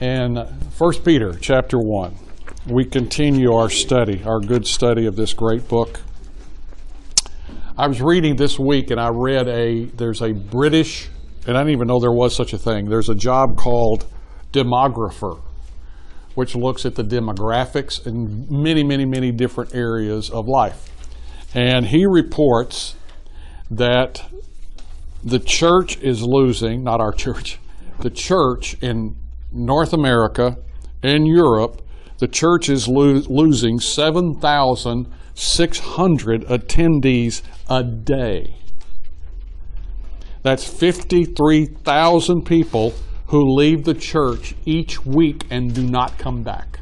In 1 Peter chapter 1, we continue our study, our good study of this great book. I was reading this week and I read there's a British, and I didn't even know there was such a thing, there's a job called demographer, which looks at the demographics in many different areas of life. And he reports that the church is losing, not our church, the church in North America and Europe, the church is losing 7,600 attendees a day. That's 53,000 people who leave the church each week and do not come back.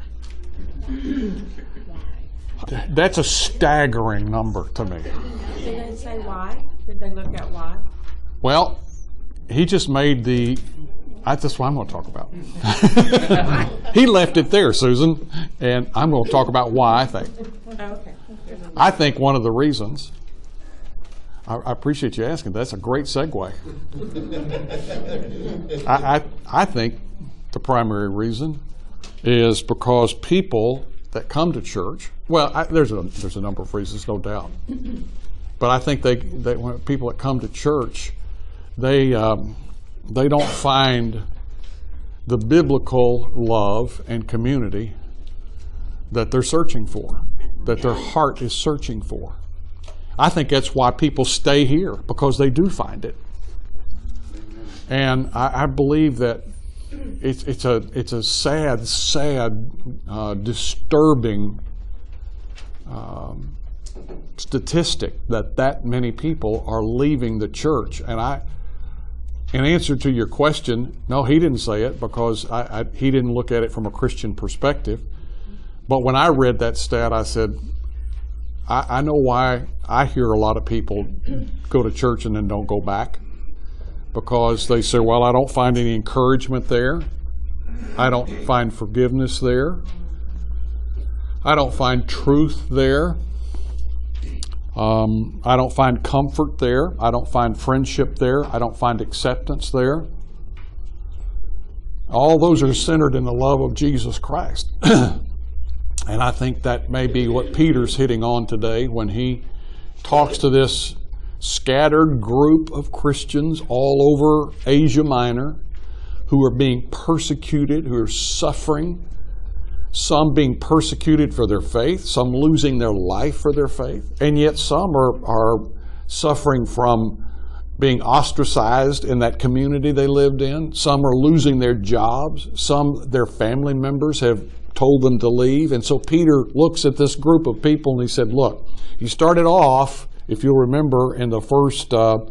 That's a staggering number to me. Did they say why? Did they look at why? Well, he just made that's what I'm going to talk about. He left it there, Susan, and I'm going to talk about why I think. Okay. I think one of the reasons, I appreciate you asking, that's a great segue. I think the primary reason is because people that come to church, well, there's a number of reasons, no doubt. But I think when people that come to church, they don't find the biblical love and community that they're searching for, that their heart is searching for. I think that's why people stay here, because they do find it. And I believe that it's a sad, disturbing statistic that many people are leaving the church. And in answer to your question, no, he didn't say it because he didn't look at it from a Christian perspective. But when I read that stat, I said, I know why I hear a lot of people go to church and then don't go back. Because they say, well, I don't find any encouragement there. I don't find forgiveness there. I don't find truth there. I don't find comfort there. I don't find friendship there. I don't find acceptance there. All those are centered in the love of Jesus Christ. And I think that may be what Peter's hitting on today when he talks to this scattered group of Christians all over Asia Minor who are being persecuted, who are suffering, some being persecuted for their faith, some losing their life for their faith, and yet some are suffering from being ostracized in that community they lived in. Some are losing their jobs. Some, their family members have told them to leave. And so Peter looks at this group of people and he said, look, you started off, if you'll remember, in the first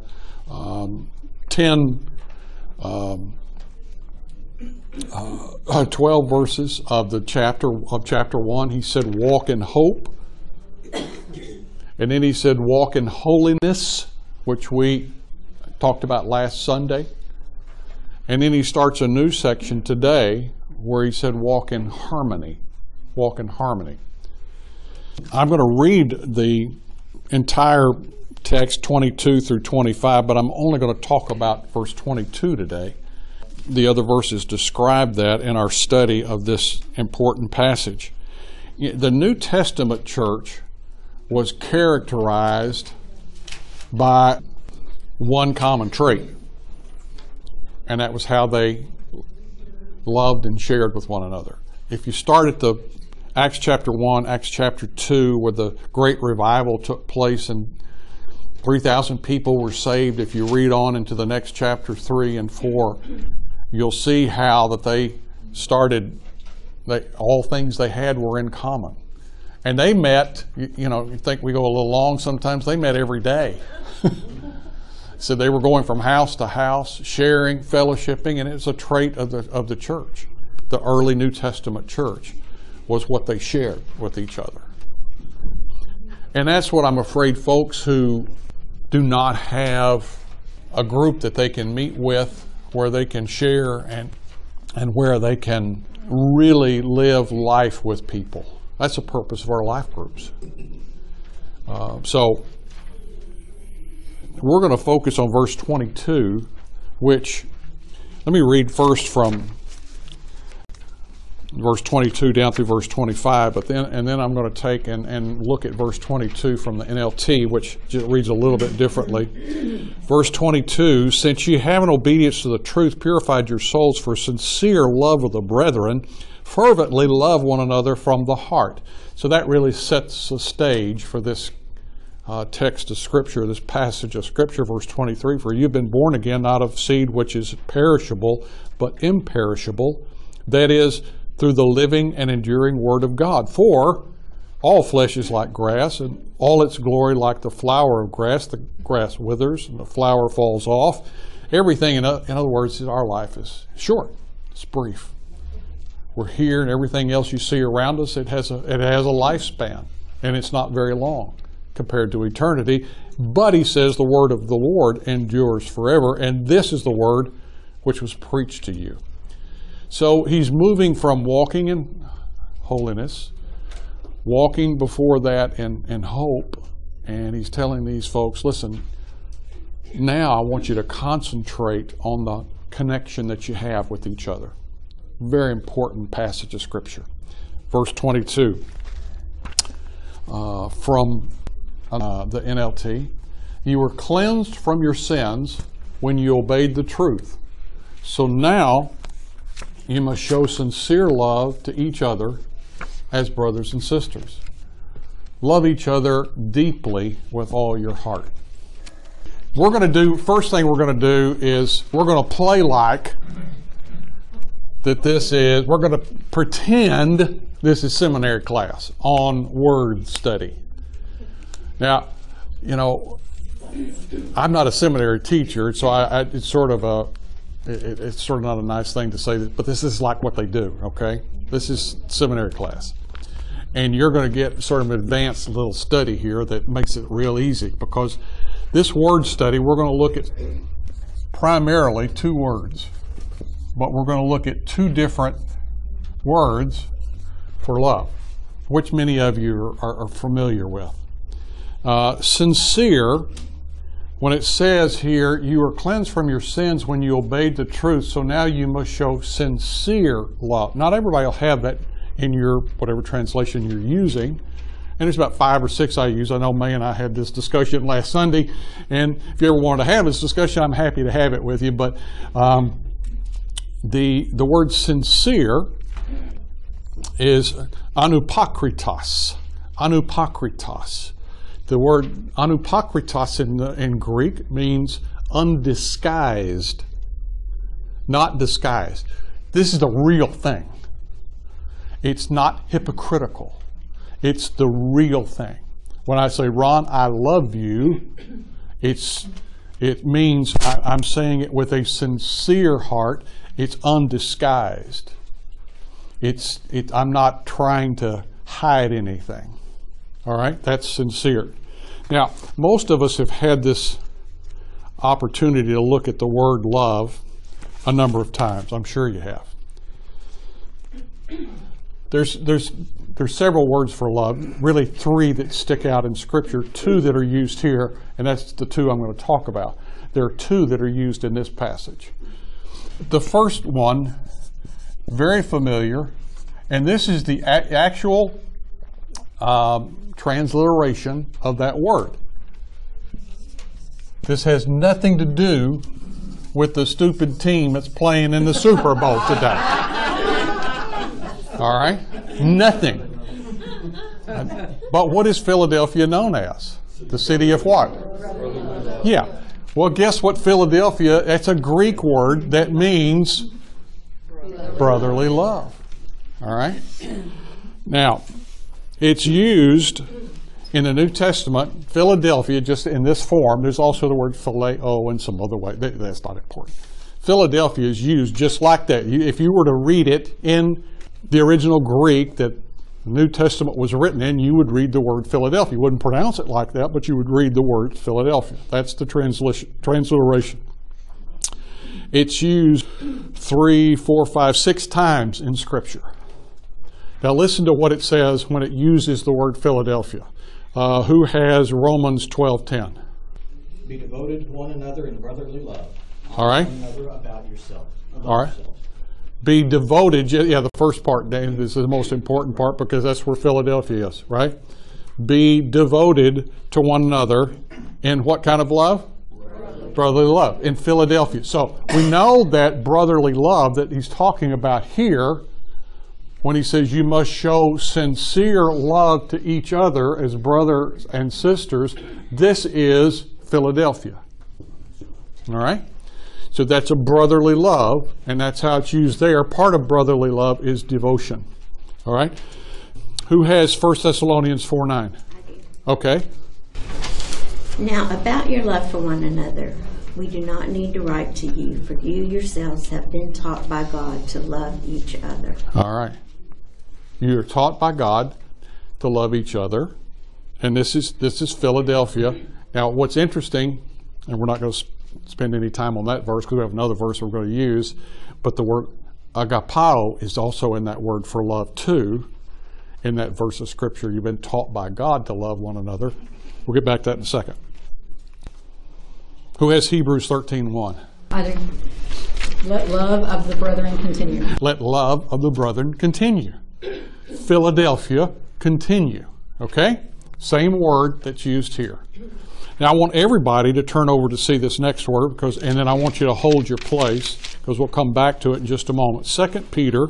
12 verses of chapter 1, he said, walk in hope. And then he said, walk in holiness, which we talked about last Sunday. And then he starts a new section today where he said, walk in harmony. Walk in harmony. I'm going to read the entire text 22 through 25, but I'm only going to talk about verse 22 today. The other verses describe that in our study of this important passage. The New Testament church was characterized by one common trait, and that was how they loved and shared with one another. If you start at the Acts chapter 1, Acts chapter 2, where the great revival took place and 3,000 people were saved, if you read on into the next chapter 3 and 4, you'll see how that they started, all things they had were in common. And they met, you think we go a little long sometimes, they met every day. So they were going from house to house, sharing, fellowshipping, and it's a trait of the church. The early New Testament church was what they shared with each other. And that's what I'm afraid folks who do not have a group that they can meet with, where they can share and where they can really live life with people. That's the purpose of our life groups. So we're going to focus on verse 22, which, let me read first from verse 22 down through verse 25, but then I'm going to take and look at verse 22 from the NLT, which just reads a little bit differently. Verse 22, since you have in obedience to the truth purified your souls for sincere love of the brethren, fervently love one another from the heart. So that really sets the stage for this text of Scripture, this passage of Scripture, verse 23, for you've been born again, not of seed which is perishable, but imperishable, that is, through the living and enduring Word of God. For all flesh is like grass, and all its glory like the flower of grass. The grass withers, and the flower falls off. Everything, in other words, our life is short. It's brief. We're here, and everything else you see around us, it has a lifespan, and it's not very long compared to eternity. But he says the word of the Lord endures forever, and this is the word which was preached to you. So he's moving from walking in holiness, walking before that in hope, and he's telling these folks, listen, now I want you to concentrate on the connection that you have with each other. Very important passage of Scripture. Verse 22 from the NLT. You were cleansed from your sins when you obeyed the truth. So now you must show sincere love to each other as brothers and sisters. Love each other deeply with all your heart. First thing we're going to do is we're going to play like that we're going to pretend this is seminary class on word study. Now, I'm not a seminary teacher, so it's sort of not a nice thing to say, but this is like what they do, okay? This is seminary class. And you're going to get sort of an advanced little study here that makes it real easy, because this word study, we're going to look at primarily two words, but we're going to look at two different words for love, which many of you are familiar with. Sincere, when it says here, you were cleansed from your sins when you obeyed the truth, so now you must show sincere love. Not everybody will have that in your whatever translation you're using, and there's about 5 or 6 I use. I know May and I had this discussion last Sunday, and if you ever wanted to have this discussion, I'm happy to have it with you, but the word sincere is anupakritos. Anupakritos. The word anupakritos in Greek means undisguised, not disguised. This is the real thing. It's not hypocritical. It's the real thing. When I say, Ron, I love you, it means I'm saying it with a sincere heart. It's undisguised. I'm not trying to hide anything. All right? That's sincere. Now, most of us have had this opportunity to look at the word love a number of times. I'm sure you have. There's several words for love, really 3 that stick out in Scripture, 2 that are used here, and that's the 2 I'm going to talk about. There are 2 that are used in this passage. The first one, very familiar, and this is the actual transliteration of that word. This has nothing to do with the stupid team that's playing in the Super Bowl today. All right? Nothing. But what is Philadelphia known as? The city of what? Yeah. Well, guess what Philadelphia, it's a Greek word that means brotherly love. All right? Now, it's used in the New Testament, Philadelphia, just in this form. There's also the word phileo and some other way. That's not important. Philadelphia is used just like that. If you were to read it in the original Greek that the New Testament was written in, you would read the word Philadelphia. You wouldn't pronounce it like that, but you would read the word Philadelphia. That's the transliteration. It's used 3, 4, 5, 6 times in Scripture. Now listen to what it says when it uses the word Philadelphia. Who has Romans 12:10? Be devoted to one another in brotherly love. All right. One another about yourself. All right. Yourself. Be devoted. Yeah, the first part, Dave, is the most important part because that's where Philadelphia is, right? Be devoted to one another in what kind of love? Brotherly love in Philadelphia. So we know that brotherly love that he's talking about here when he says you must show sincere love to each other as brothers and sisters. This is Philadelphia. All right? So that's a brotherly love, and that's how it's used there. Part of brotherly love is devotion. All right? Who has 1 Thessalonians 4:9? I do. Okay. Now, about your love for one another, we do not need to write to you, for you yourselves have been taught by God to love each other. All right. You are taught by God to love each other, and this is Philadelphia. Now, what's interesting, and we're not going to spend any time on that verse because we have another verse we're going to use, but the word agapao is also in that word for love too. In that verse of Scripture, you've been taught by God to love one another. We'll get back to that in a second. Who has Hebrews 13:1? I do. Let love of the brethren continue. Let love of the brethren continue. Philadelphia, continue. Okay? Same word that's used here. Now I want everybody to turn over to see this next word, and then I want you to hold your place because we'll come back to it in just a moment. 2 Peter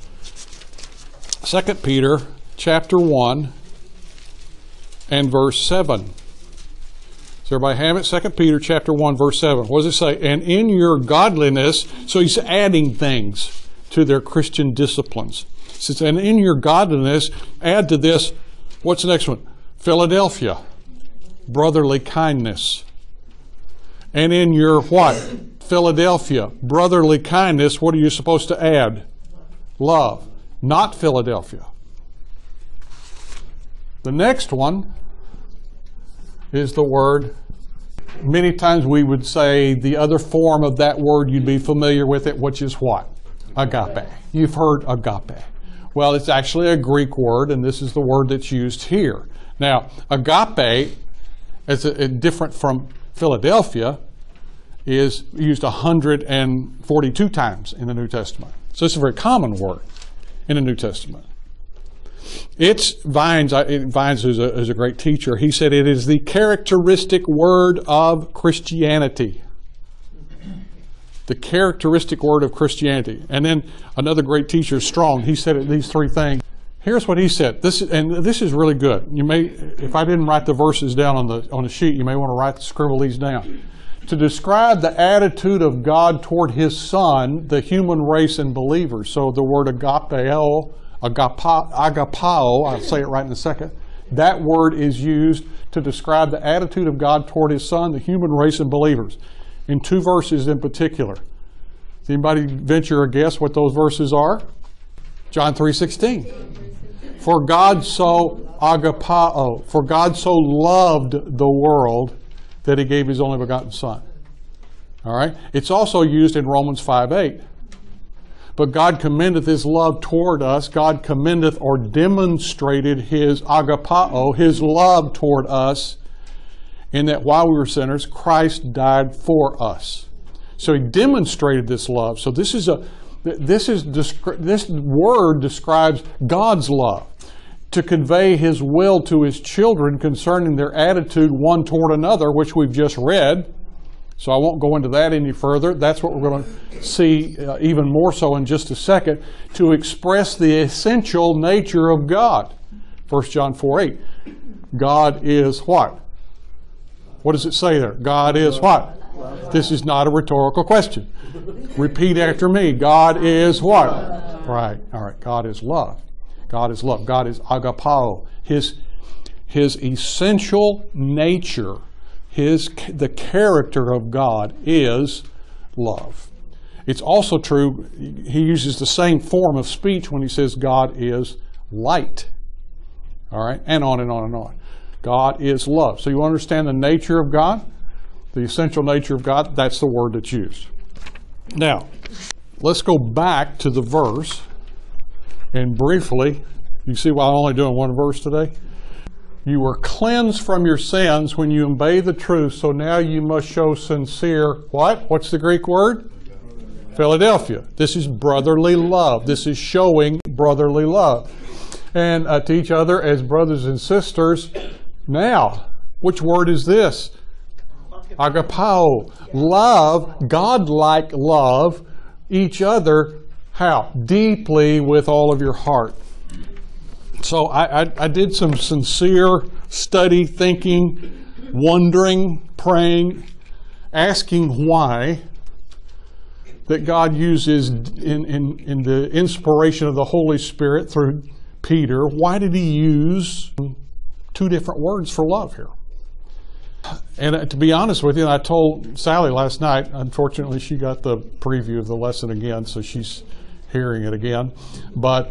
chapter 1 and verse 7. Does everybody have it? 2 Peter chapter 1 verse 7. What does it say? And in your godliness, so he's adding things to their Christian disciplines. It says, and in your godliness, add to this, what's the next one? Philadelphia, brotherly kindness. And in your what? Philadelphia, brotherly kindness, what are you supposed to add? Love. Not Philadelphia. The next one is the word. Many times we would say the other form of that word, you'd be familiar with it, which is what? Agape. You've heard agape. Well, it's actually a Greek word, and this is the word that's used here. Now, agape, as different from Philadelphia, is used 142 times in the New Testament. So it's a very common word in the New Testament. It's Vines is a great teacher. He said it is the characteristic word of Christianity. The characteristic word of Christianity. And then another great teacher, Strong, he said these three things. Here's what he said. This is really good. You may, if I didn't write the verses down on the sheet, you may want to scribble these down. To describe the attitude of God toward His Son, the human race and believers. So the word agapao, I'll say it right in a second. That word is used to describe the attitude of God toward His Son, the human race and believers. In two verses in particular. Does anybody venture a guess what those verses are? John 3:16. For God so agapao, for God so loved the world that He gave His only begotten Son. All right? It's also used in Romans 5:8. But God commendeth His love toward us. God commendeth or demonstrated His agapao, His love toward us, in that while we were sinners, Christ died for us. So He demonstrated this love. So this word describes God's love to convey His will to His children concerning their attitude one toward another, which we've just read. So I won't go into that any further. That's what we're going to see even more so in just a second, to express the essential nature of God. 1 John 4:8. God is what? What does it say there? God is what? This is not a rhetorical question. Repeat after me. God is what? Right. All right. God is love. God is love. God is agapao. His essential nature, the character of God is love. It's also true, he uses the same form of speech when he says God is light. All right? And on and on and on. God is love. So you understand the nature of God, the essential nature of God, that's the word that's used. Now, let's go back to the verse and briefly, you see why I'm only doing one verse today? You were cleansed from your sins when you obey the truth, so now you must show sincere, what? What's the Greek word? Philadelphia. This is brotherly love. This is showing brotherly love. And to each other as brothers and sisters. Now, which word is this? Agapao. Love, God-like love, each other, how? Deeply with all of your heart. So I did some sincere study, thinking, wondering, praying, asking why that God uses in the inspiration of the Holy Spirit through Peter. Why did he use two different words for love here? And to be honest with you, I told Sally last night, unfortunately she got the preview of the lesson again, so she's hearing it again. But,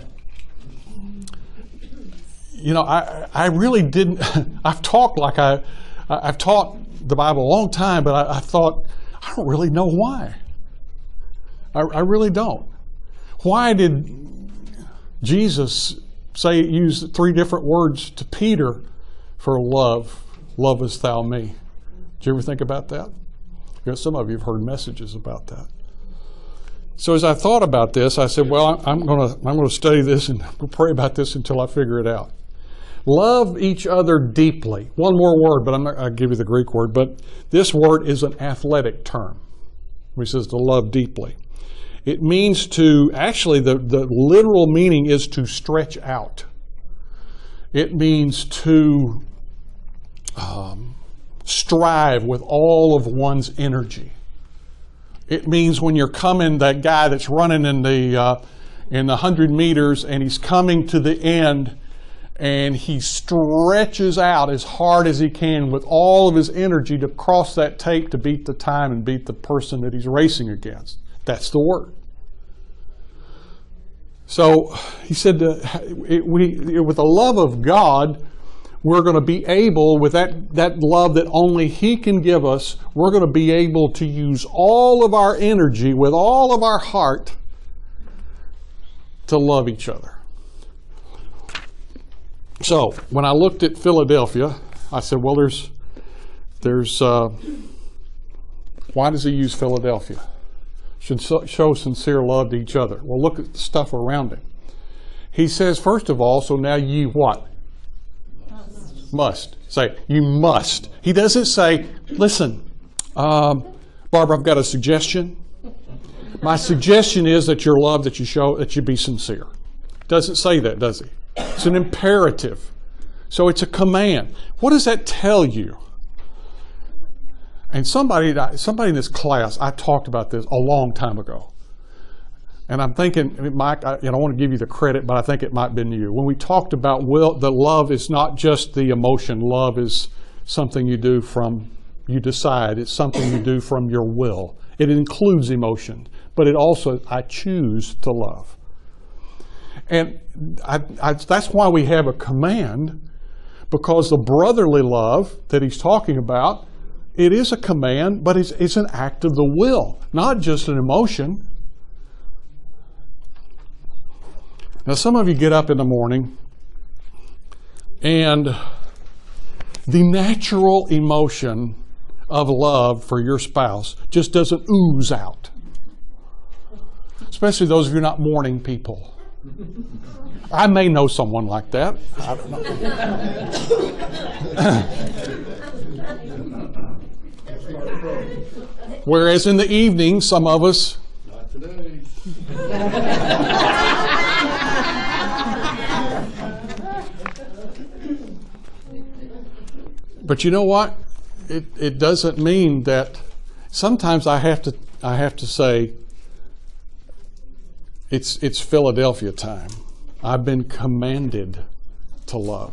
you know, I really didn't, I've talked like I've taught the Bible a long time, but I thought, I don't really know why. I really don't. Why did Jesus use three different words to Peter for love? Lovest thou me? Did you ever think about that? You know, some of you have heard messages about that. So as I thought about this, I said, well, I'm going to study this and pray about this until I figure it out. Love each other deeply. One more word, but I'm not going to give you the Greek word, but this word is an athletic term, which says to love deeply. It means to, actually the literal meaning is to stretch out. It means to strive with all of one's energy. It means when you're coming, that guy that's running in the 100 meters and he's coming to the end and he stretches out as hard as he can with all of his energy to cross that tape to beat the time and beat the person that he's racing against. That's the word. So he said, with the love of God, we're going to be able, with that love that only He can give us, we're going to be able to use all of our energy with all of our heart to love each other. So when I looked at Philadelphia, I said, well, there's why does he use Philadelphia? Should show sincere love to each other. Well, look at the stuff around him. He says, first of all, so now ye what? Must. Say, you must. He doesn't say, listen, Barbara, I've got a suggestion. My suggestion is that your love that you show, that you be sincere. Doesn't say that, does he? It's an imperative. So it's a command. What does that tell you? And somebody in this class, I talked about this a long time ago. And I'm thinking, Mike, I want to give you the credit, but I think it might have been you. When we talked about that love is not just the emotion. Love is something you do you decide. It's something you do from your will. It includes emotion, but it also, I choose to love. And that's why we have a command, because the brotherly love that he's talking about, it is a command, but it's an act of the will, not just an emotion. Now, some of you get up in the morning and the natural emotion of love for your spouse just doesn't ooze out. Especially those of you not morning people. I may know someone like that. I don't know. Whereas in the evening, some of us... Not today. But you know what? It doesn't mean that. Sometimes I have to say it's Philadelphia time. I've been commanded to love.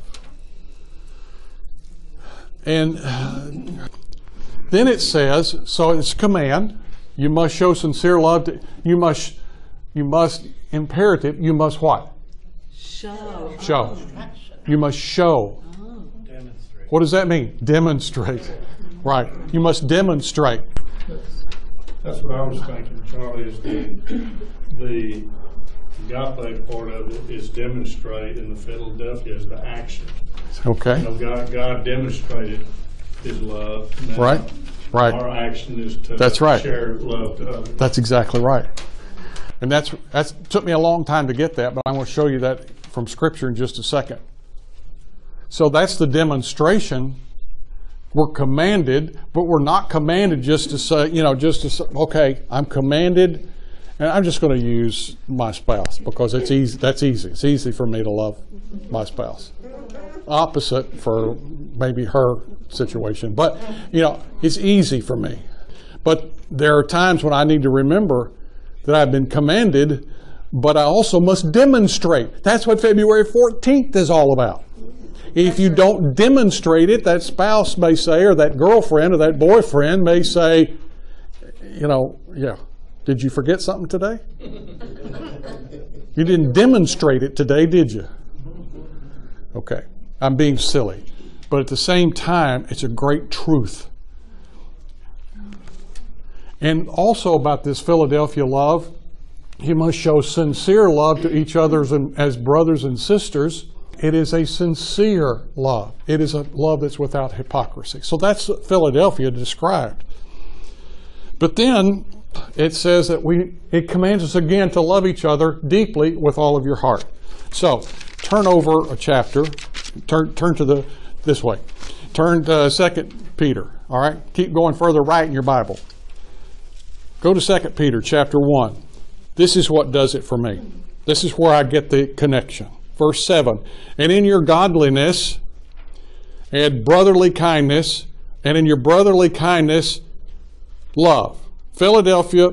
And then it says, so it's a command. You must show sincere love. You must imperative. You must what? Show. You must show. Demonstrate. What does that mean? Demonstrate. Right. You must demonstrate. That's what I was thinking, Charlie, is the agape part of it is demonstrate, and the Philadelphia is the action. Okay. You know, God demonstrated His love. Now, right. Right. Our action is to That's right. share love to others. That's exactly right. And that's took me a long time to get that, but I'm going to show you that from Scripture in just a second. So that's the demonstration. We're commanded, but we're not commanded just to say, okay, I'm commanded, and I'm just going to use my spouse because it's easy. That's easy. It's easy for me to love my spouse. Opposite for maybe her situation, but it's easy for me. But there are times when I need to remember that I've been commanded, but I also must demonstrate. That's what February 14th is all about. If you don't demonstrate it, that spouse may say, or that girlfriend or that boyfriend may say, did you forget something today? You didn't demonstrate it today, did you? Okay, I'm being silly. But at the same time, it's a great truth. And also about this Philadelphia love, you must show sincere love to each other as brothers and sisters. It is a sincere love. It is a love that's without hypocrisy. So that's what Philadelphia described. But then it says that it commands us again to love each other deeply with all of your heart. So turn over a chapter. Turn to this way. Turn to 2 Peter. All right? Keep going further right in your Bible. Go to 2 Peter chapter 1. This is what does it for me. This is where I get the connection. Verse 7. And in your godliness, add brotherly kindness, and in your brotherly kindness, love. Philadelphia,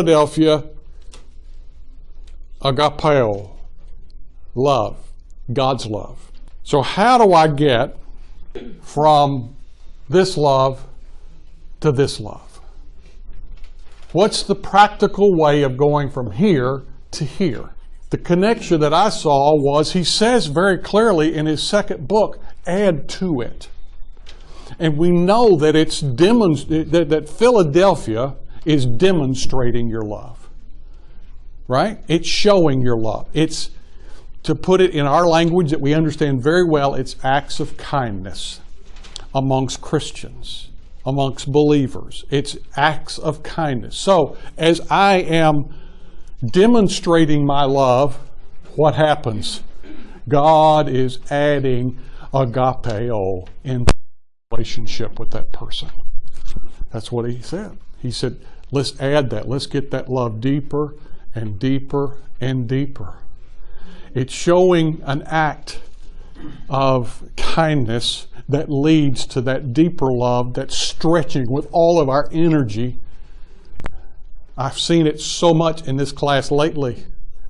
agapeo, love, God's love. So how do I get from this love to this love? What's the practical way of going from here to here? The connection that I saw was, he says very clearly in his second book, add to it. And we know that that Philadelphia is demonstrating your love. Right? It's showing your love. It's, to put it in our language that we understand very well, it's acts of kindness amongst Christians, amongst believers. It's acts of kindness. So, as I am demonstrating my love, what happens? God is adding agapeo in relationship with that person. That's what he said. He said, let's add that. Let's get that love deeper and deeper and deeper. It's showing an act of kindness that leads to that deeper love that's stretching with all of our energy. I've seen it so much in this class lately.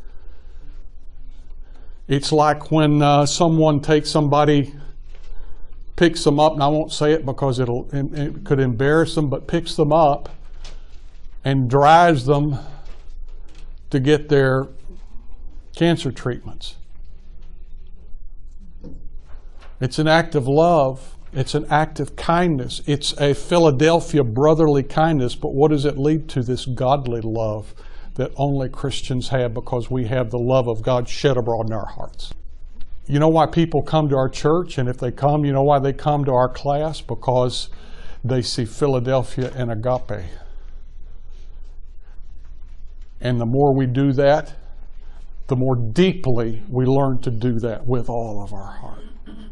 It's like when someone takes somebody, picks them up, and I won't say it because it could embarrass them, but picks them up and drives them to get their cancer treatments. It's an act of love. It's an act of kindness. It's a Philadelphia brotherly kindness, but what does it lead to? This godly love that only Christians have, because we have the love of God shed abroad in our hearts. You know why people come to our church? And if they come, you know why they come to our class? Because they see Philadelphia and agape. And the more we do that, the more deeply we learn to do that with all of our heart.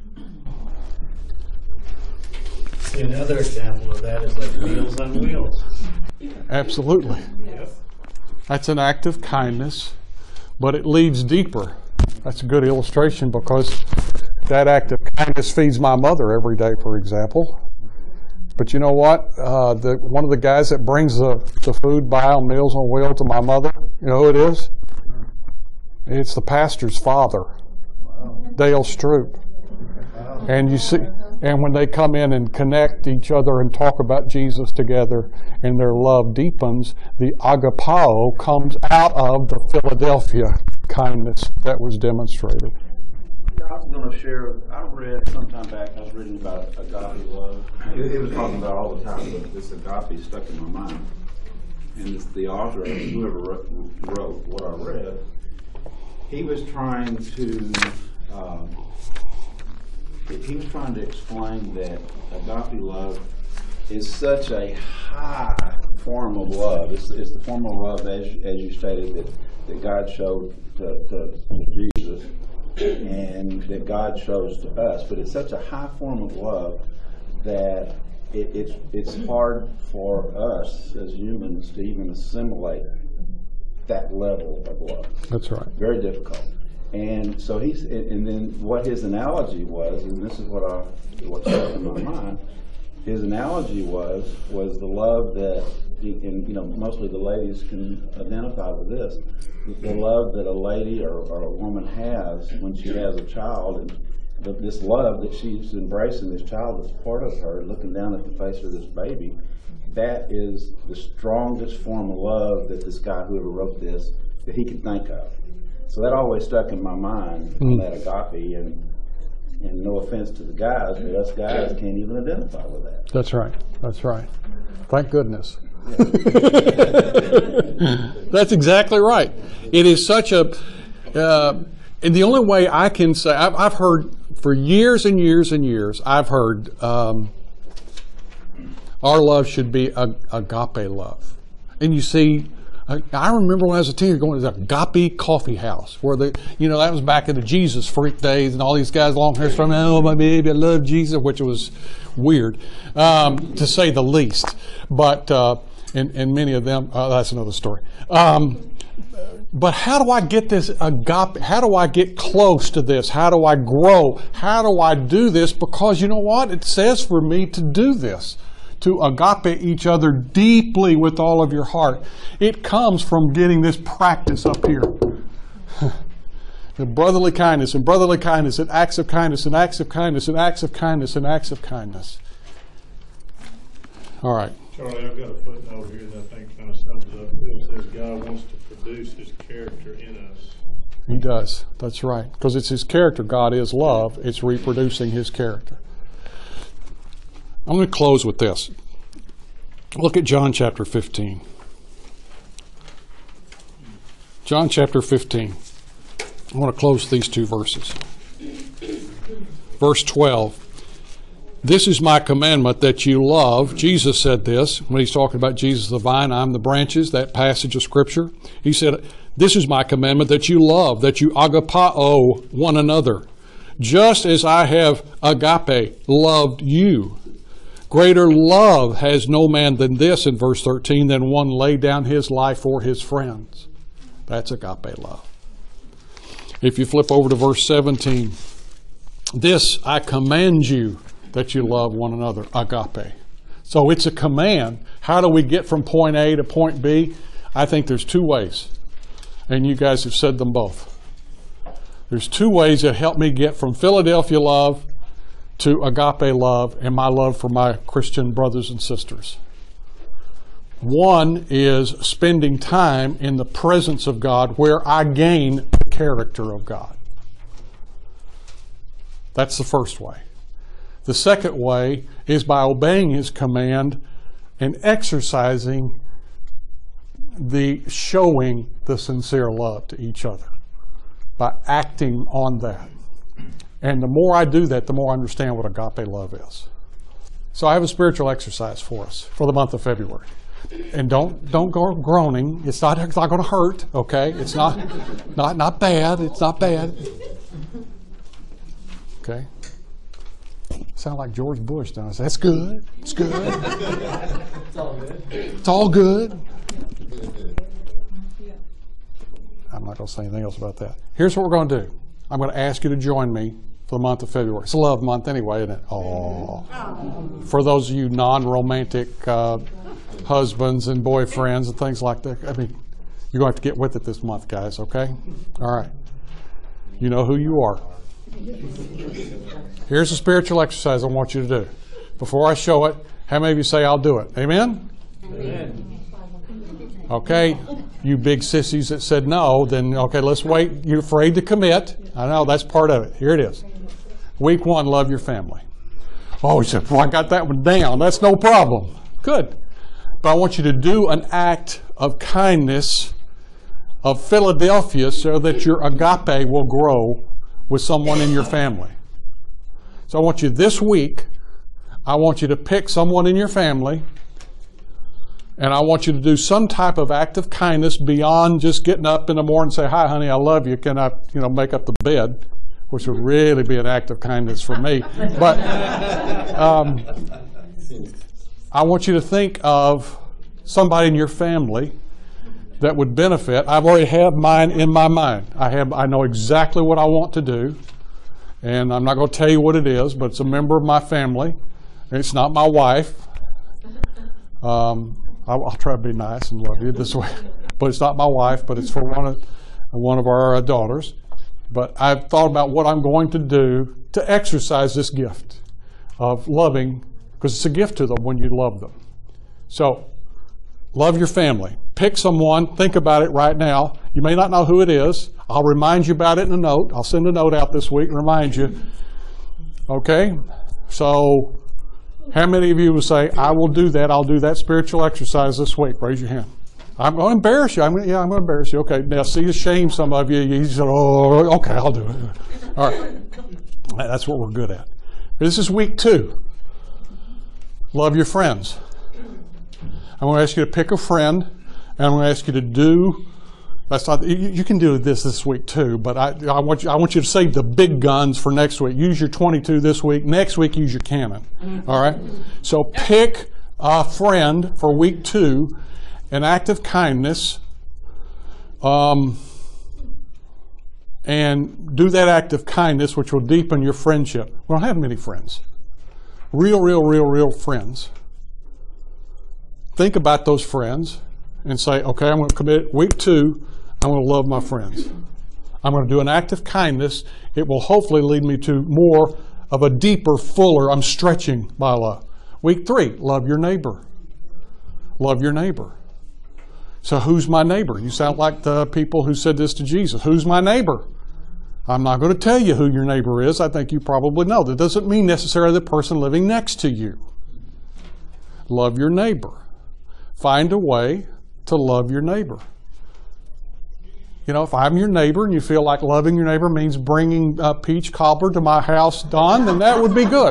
Another example of that is like Meals on Wheels. Absolutely. Yep. That's an act of kindness, but it leads deeper. That's a good illustration, because that act of kindness feeds my mother every day, for example. But you know what? One of the guys that brings the food by on Meals on Wheels to my mother, you know who it is? It's the pastor's father, Dale Stroop. And you see, and when they come in and connect each other and talk about Jesus together, and their love deepens, the agapao comes out of the Philadelphia kindness that was demonstrated. I was going to share, I read sometime back, I was reading about agape love. It was talking about all the time, but this agape stuck in my mind. And the author, whoever wrote what I read, he was trying to explain that agape love is such a high form of love. It's the form of love, as you stated, that God showed to Jesus and that God shows to us. But it's such a high form of love that it's hard for us as humans to even assimilate that level of love. That's right. Very difficult. And so and then what his analogy was, and this is what stuck in my mind. His analogy was the love that, and mostly the ladies can identify with this, the love that a lady or a woman has when she has a child, and this love that she's embracing this child that's part of her, looking down at the face of this baby. That is the strongest form of love that this guy, whoever wrote this, that he could think of. So that always stuck in my mind, that agape, and no offense to the guys, but us guys can't even identify with that. That's right. That's right. Thank goodness. That's exactly right. It is such a, and the only way I can say, I've heard for years and years and years, I've heard our love should be agape love. And you see, I remember when I was a teenager going to the Agape Coffee House, where that was back in the Jesus freak days, and all these guys, long hair, from, oh my baby, I love Jesus, which was weird, to say the least. But and many of them, that's another story. But how do I get this agape? How do I get close to this? How do I grow? How do I do this? Because you know what? It says for me to do this, to agape each other deeply with all of your heart. It comes from getting this practice up here. The brotherly kindness and brotherly kindness and acts of kindness and acts of kindness and acts of kindness and acts of kindness. All right. Charlie, I've got a footnote here that I think kind of sums it up. It says God wants to produce His character in us. He does. That's right. Because it's His character. God is love. It's reproducing His character. I'm going to close with this. Look at John chapter 15. John chapter 15. I want to close with these two verses. Verse 12. This is my commandment, that you love. Jesus said this when he's talking about Jesus the vine, I'm the branches, that passage of Scripture. He said, this is my commandment, that you love, that you agapao one another, just as I have agape loved you. Greater love has no man than this, in verse 13, than one lay down his life for his friends. That's agape love. If you flip over to verse 17, this I command you, that you love one another, agape. So it's a command. How do we get from point A to point B? I think there's two ways, and you guys have said them both. There's two ways that help me get from Philadelphia love to agape love and my love for my Christian brothers and sisters. One is spending time in the presence of God where I gain the character of God. That's the first way. The second way is by obeying His command and exercising showing the sincere love to each other, by acting on that. And the more I do that, the more I understand what agape love is. So I have a spiritual exercise for us for the month of February. And don't go groaning. It's not going to hurt, okay? It's not bad. It's not bad. Okay? Sound like George Bush does. That's good. It's good. It's all good. It's all good. I'm not going to say anything else about that. Here's what we're going to do. I'm going to ask you to join me for the month of February. It's a love month anyway, isn't it? Oh. For those of you non-romantic husbands and boyfriends and things like that, I mean, you're going to have to get with it this month, guys, okay? All right. You know who you are. Here's a spiritual exercise I want you to do. Before I show it, how many of you say I'll do it? Amen? Amen. Okay, you big sissies that said no, then okay, let's wait. You're afraid to commit. I know, that's part of it. Here it is. Week 1, love your family. Oh, he said, well, I got that one down. That's no problem. Good. But I want you to do an act of kindness of Philadelphia so that your agape will grow with someone in your family. So I want you this week, I want you to pick someone in your family, and I want you to do some type of act of kindness beyond just getting up in the morning and say, "Hi, honey, I love you. Can I, make up the bed?" Which would really be an act of kindness for me. But I want you to think of somebody in your family that would benefit. I've already had mine in my mind. I know exactly what I want to do, and I'm not going to tell you what it is, but it's a member of my family. It's not my wife. I'll try to be nice and love you this way, but it's not my wife. But it's for one of our daughters. But I've thought about what I'm going to do to exercise this gift of loving, because it's a gift to them when you love them. So, love your family. Pick someone. Think about it right now. You may not know who it is. I'll remind you about it in a note. I'll send a note out this week and remind you. Okay? So, how many of you will say, "I will do that. I'll do that spiritual exercise this week"? Raise your hand. I'm going to embarrass you. I'm going to embarrass you. Okay, now see, to shame some of you. You said, "Oh, okay, I'll do it." All right. That's what we're good at. This is week 2. Love your friends. I'm going to ask you to pick a friend, and I'm going to ask you to do, that's not, you can do this week too, but I want you to save the big guns for next week. Use your 22 this week. Next week, use your cannon. All right? So pick a friend for week 2, an act of kindness, and do that act of kindness, which will deepen your friendship. We don't have many friends. Real friends. Think about those friends and say, okay, I'm going to commit week 2, I'm going to love my friends. I'm going to do an act of kindness. It will hopefully lead me to more of a deeper, fuller, I'm stretching my love. Week 3, love your neighbor. Love your neighbor. So who's my neighbor? You sound like the people who said this to Jesus. Who's my neighbor? I'm not going to tell you who your neighbor is. I think you probably know. That doesn't mean necessarily the person living next to you. Love your neighbor. Find a way to love your neighbor. If I'm your neighbor and you feel like loving your neighbor means bringing peach cobbler to my house, Don, then that would be good.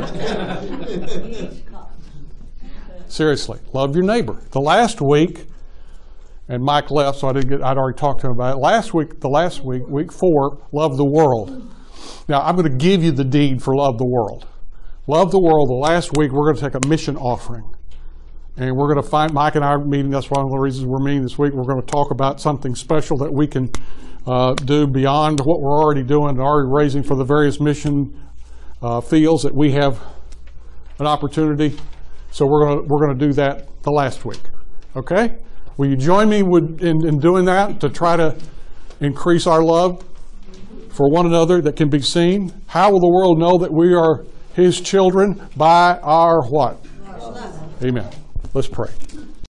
Seriously, love your neighbor. The last week, and Mike left, so I'd already talked to him about it. The last week, week 4, love the world. Now, I'm going to give you the deed for love the world. Love the world. The last week, we're going to take a mission offering. And we're going to find, Mike and I are meeting, that's one of the reasons we're meeting this week. We're going to talk about something special that we can do beyond what we're already doing and already raising for the various mission fields that we have an opportunity. So we're going to do that the last week. Okay? Will you join me in doing that to try to increase our love for one another that can be seen? How will the world know that we are His children? By our what? Amen. Let's pray.